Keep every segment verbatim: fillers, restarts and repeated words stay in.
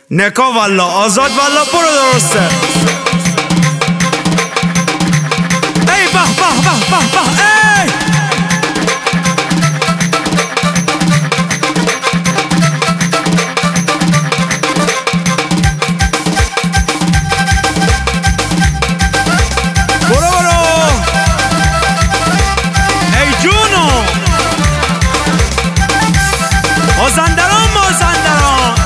نکا والا آزاد والا برو درسته. ای به به به به به ای برو برو ای جونو مازندران مازندران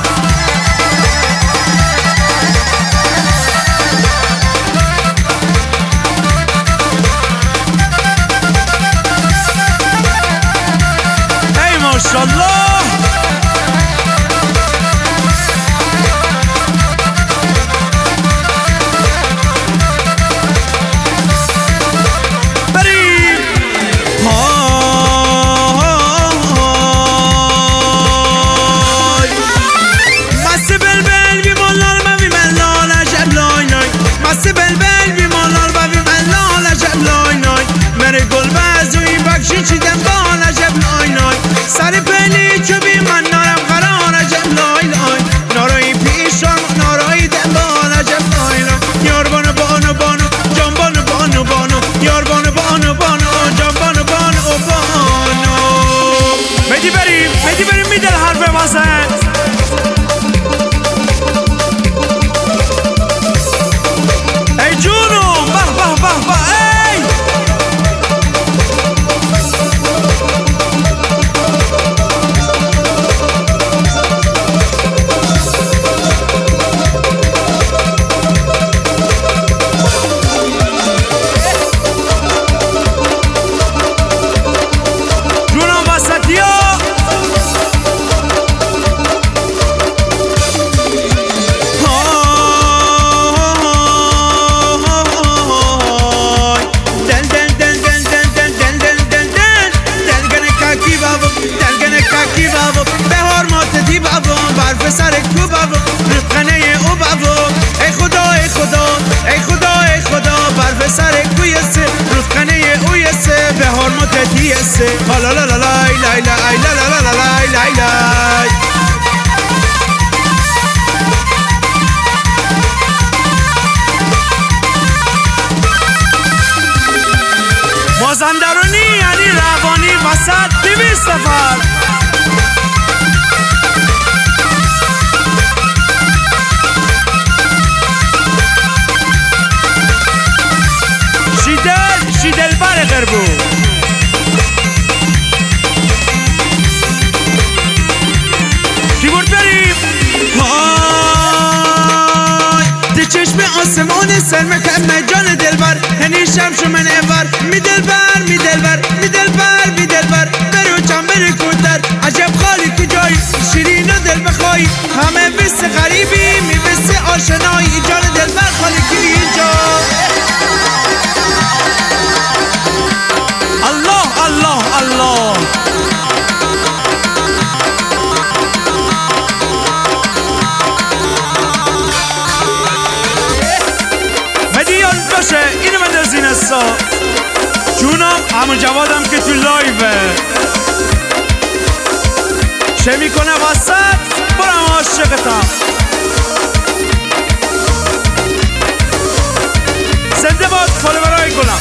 ای ماشالله سر پلی چوبی من نارم قرار عجب لای لای نارایی پیشان نارایی دنبال عجب لای لای یار بانو بانو بانو جان بانو بانو بانو یار بانو بانو بانو جان بانو بانو بانو میدی بریم میدی بریم میدل حرف واسه ای جونو به به به به ای سر کو بابا رقنه او بابا ای خدا ای خدا ای خدا ای خدا برف سر کوی سه رقنه او یسه به هرمت دیسه لا لا لا لا لا لا لا لا لا لا لا مازندرانی یعنی روانی وسط دویست سفر شیدل بر غربو کی بود بریم های دی چشم آسمان سر مکمه جان دلبر هنی شمشو من ایور می دلبر می دلبر می دلبر می دلبر برو چم بری کندر عجب خالی کجایی شیرین و دل بخوایی همه بس غریبی می بس آشنایی جان دلبر خالی که اینجا الله الله الله مدیان باشه اینو من در زینستا جونم همون جوادم که تو لایوه چه میکنه وسط برم عاشقتم زنده باد فالو برای گلم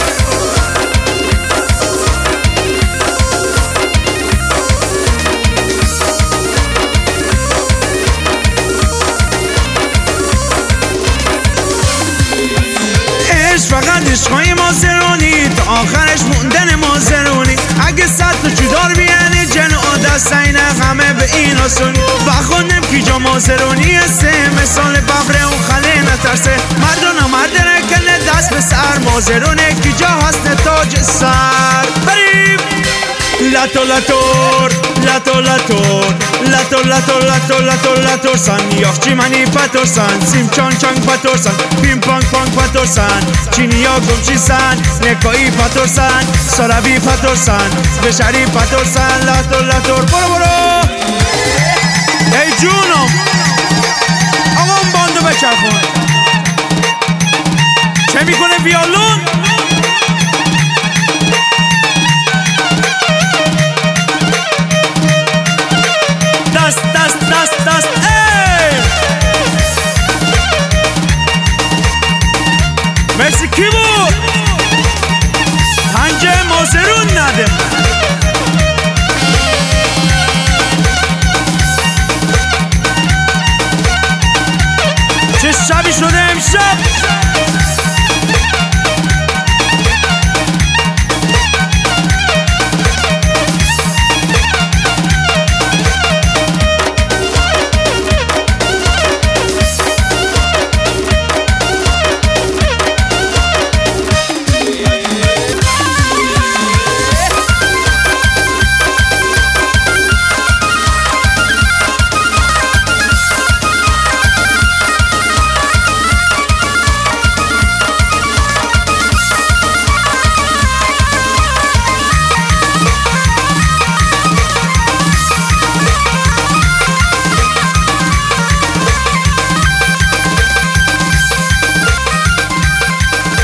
فقط عشقای مازرونی تا آخرش موندن مازرونی اگه صد تا جدار بیانی جن و دست اینه همه به این آسونی بخوندم کی جا مازرونی سه مثال ببره و خله نترسه مردان و مرد نکنه دست به سر مازرونه کی جا هست تاج سر بریم لاتو لاتور لاتو لاتور لاتو لاتو لاتو لاتو لاتورسن یاخچی منی پتورسن سیم چان چانگ پتورسن پیم پانگ پانگ پتورسن چینیا گمچی سن نکایی پتورسن سراوی پتورسن بشری پتورسن لاتو لاتور برو برو ای جونم آقا اون باندو بچرخون چه میکنه ویالون دست دست دست دست ای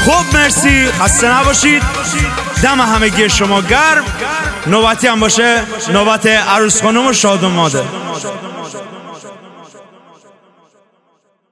خب مرسی، خسته نباشید، دم همگی شما گرم. نوبتی هم باشه نوبت عروس خانم و شاد و ماده.